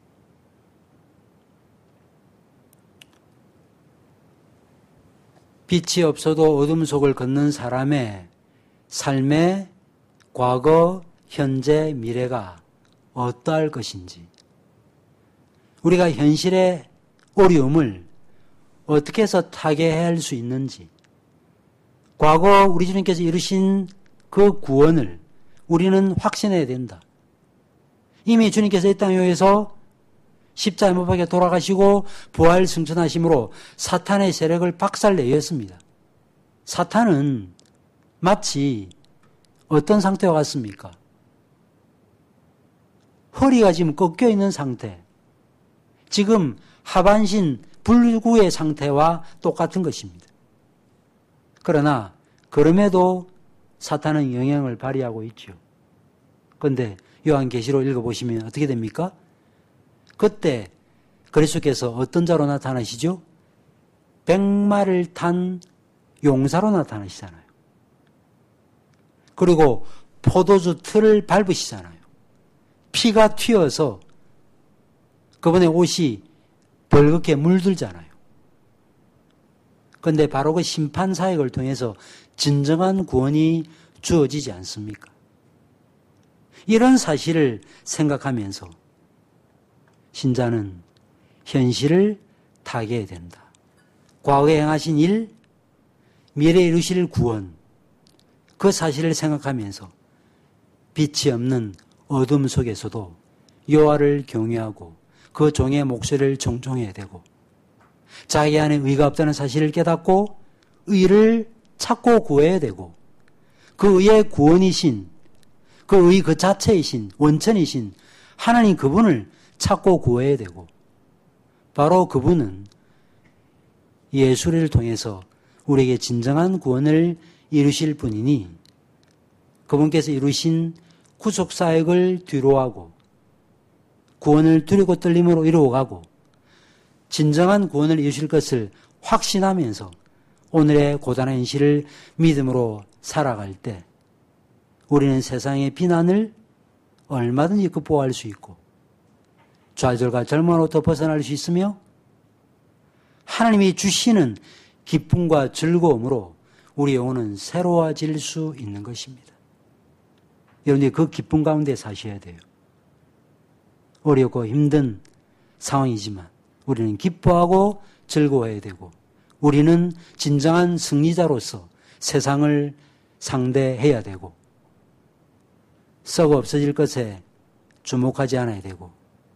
Speaker 1: 빛이 없어도 어둠 속을 걷는 사람의 삶의 과거, 현재, 미래가 어떠할 것인지, 우리가 현실의 어려움을 어떻게 해서 타개할 수 있는지, 과거 우리 주님께서 이루신 그 구원을 우리는 확신해야 된다. 이미 주님께서 이 땅에 오셔서 십자가에 못 박혀 돌아가시고 부활 승천하심으로 사탄의 세력을 박살내었습니다. 사탄은 마치 어떤 상태와 같습니까? 허리가 지금 꺾여 있는 상태, 지금 하반신 불구의 상태와 똑같은 것입니다. 그러나 그럼에도 사탄은 영향을 발휘하고 있죠. 그런데 요한계시록 읽어보시면 어떻게 됩니까? 그때 그리스도께서 어떤 자로 나타나시죠? 백마를 탄 용사로 나타나시잖아요. 그리고 포도주 틀을 밟으시잖아요. 피가 튀어서 그분의 옷이 벌겋게 물들잖아요. 그런데 바로 그 심판 사역을 통해서 진정한 구원이 주어지지 않습니까? 이런 사실을 생각하면서 신자는 현실을 타개해야 된다. 과거에 행하신 일, 미래에 이루실 구원, 그 사실을 생각하면서 빛이 없는 어둠 속에서도 여호와를 경외하고 그 종의 목소리를 정종해야 되고, 자기 안에 의가 없다는 사실을 깨닫고 의를 찾고 구해야 되고, 그 의의 구원이신, 그 의 그 자체이신, 원천이신 하나님 그분을 찾고 구해야 되고, 바로 그분은 예수를 통해서 우리에게 진정한 구원을 이루실 분이니, 그분께서 이루신 구속사역을 뒤로하고 구원을 두리고 떨림으로 이루어가고 진정한 구원을 이루실 것을 확신하면서 오늘의 고단한 현실을 믿음으로 살아갈 때 우리는 세상의 비난을 얼마든지 극복할 수 있고 좌절과 절망으로부터 벗어날 수 있으며 하나님이 주시는 기쁨과 즐거움으로 우리 영혼은 새로워질 수 있는 것입니다. 여러분들이 그 기쁨 가운데 사셔야 돼요. 어렵고 힘든 상황이지만 우리는 기뻐하고 즐거워해야 되고, 우리는 진정한 승리자로서 세상을 상대해야 되고, 썩어 없어질 것에 주목하지 않아야 되고,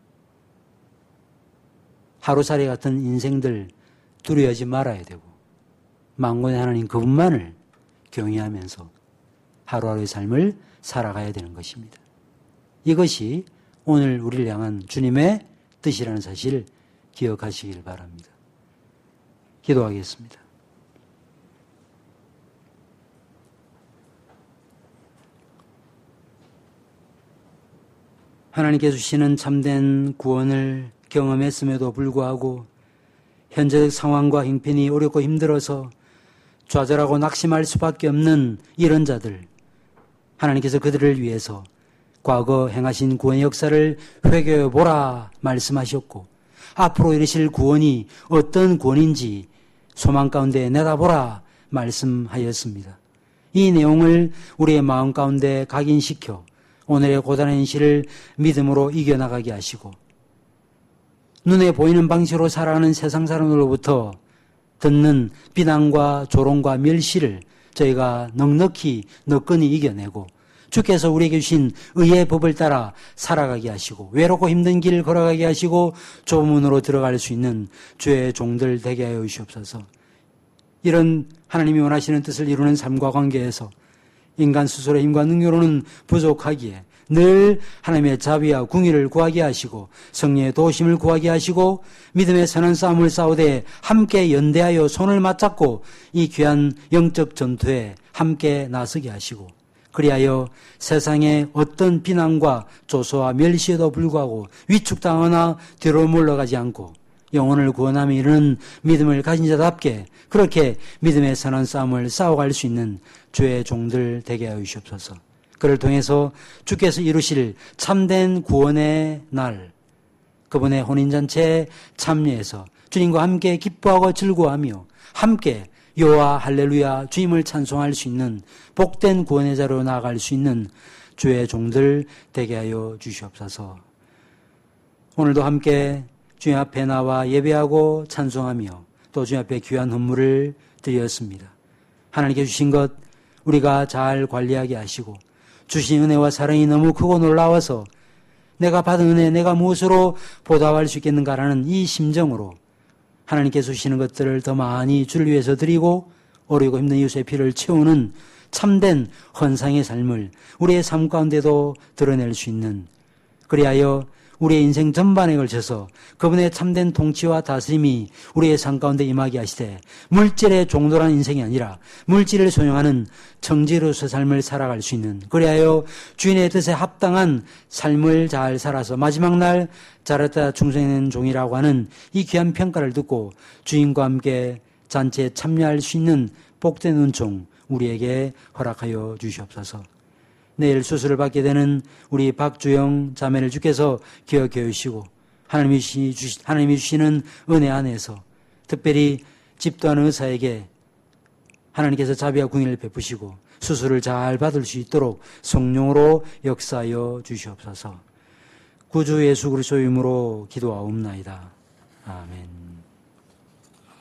Speaker 1: 하루살이 같은 인생들 두려워하지 말아야 되고, 만군의 하나님 그분만을 경외하면서 하루하루의 삶을 살아가야 되는 것입니다. 이것이 오늘 우리를 향한 주님의 뜻이라는 사실을 기억하시길 바랍니다. 기도하겠습니다. 하나님께서 주시는 참된 구원을 경험했음에도 불구하고 현재적 상황과 형편이 어렵고 힘들어서 좌절하고 낙심할 수밖에 없는 이런 자들, 하나님께서 그들을 위해서 과거 행하신 구원의 역사를 회개해 보라 말씀하셨고, 앞으로 이르실 구원이 어떤 구원인지 소망 가운데 내다보라 말씀하였습니다. 이 내용을 우리의 마음 가운데 각인시켜 오늘의 고단한 현실을 믿음으로 이겨나가게 하시고, 눈에 보이는 방식으로 살아가는 세상 사람들로부터 듣는 비난과 조롱과 멸시를 저희가 넉넉히 너끈히 이겨내고, 주께서 우리에게 주신 의의 법을 따라 살아가게 하시고, 외롭고 힘든 길을 걸어가게 하시고, 좁은 문으로 들어갈 수 있는 주의 종들 되게 하여 주시옵소서. 이런 하나님이 원하시는 뜻을 이루는 삶과 관계에서 인간 스스로의 힘과 능력으로는 부족하기에 늘 하나님의 자비와 궁의를 구하게 하시고, 성령의 도우심을 구하게 하시고, 믿음의 선한 싸움을 싸우되 함께 연대하여 손을 맞잡고 이 귀한 영적 전투에 함께 나서게 하시고, 그리하여 세상의 어떤 비난과 조소와 멸시에도 불구하고 위축당하거나 뒤로 물러가지 않고 영혼을 구원하며 이르는 믿음을 가진 자답게 그렇게 믿음의 선한 싸움을 싸워갈 수 있는 주의 종들 되게 하여 주시옵소서. 그를 통해서 주께서 이루실 참된 구원의 날, 그분의 혼인잔치에 참여해서 주님과 함께 기뻐하고 즐거워하며 함께 여호와 할렐루야 주님을 찬송할 수 있는 복된 구원의 자로 나아갈 수 있는 주의 종들 되게 하여 주시옵소서. 오늘도 함께 주님 앞에 나와 예배하고 찬송하며 또 주님 앞에 귀한 헌물을 드렸습니다. 하나님께 주신 것 우리가 잘 관리하게 하시고, 주신 은혜와 사랑이 너무 크고 놀라워서 내가 받은 은혜 내가 무엇으로 보답할 수 있겠는가라는 이 심정으로 하나님께서 주시는 것들을 더 많이 주를 위해서 드리고 어리고 힘든 이웃의 피를 채우는 참된 헌상의 삶을 우리의 삶 가운데도 드러낼 수 있는 그리하여 우리의 인생 전반에 걸쳐서 그분의 참된 통치와 다스림이 우리의 삶 가운데 임하게 하시되 물질의 종도라는 인생이 아니라 물질을 소용하는 정지로서의 삶을 살아갈 수 있는, 그리하여 주인의 뜻에 합당한 삶을 잘 살아서 마지막 날 잘했다 충성된 종이라고 하는 이 귀한 평가를 듣고 주인과 함께 잔치에 참여할 수 있는 복된 은총 우리에게 허락하여 주시옵소서. 내일 수술을 받게 되는 우리 박주영 자매를 주께서 기억해 주시고 하나님이 주시는 은혜 안에서 특별히 집도하는 의사에게 하나님께서 자비와 궁의를 베푸시고 수술을 잘 받을 수 있도록 성령으로 역사하여 주시옵소서. 구주 예수 그리스도의 이름으로 기도하옵나이다. 아멘.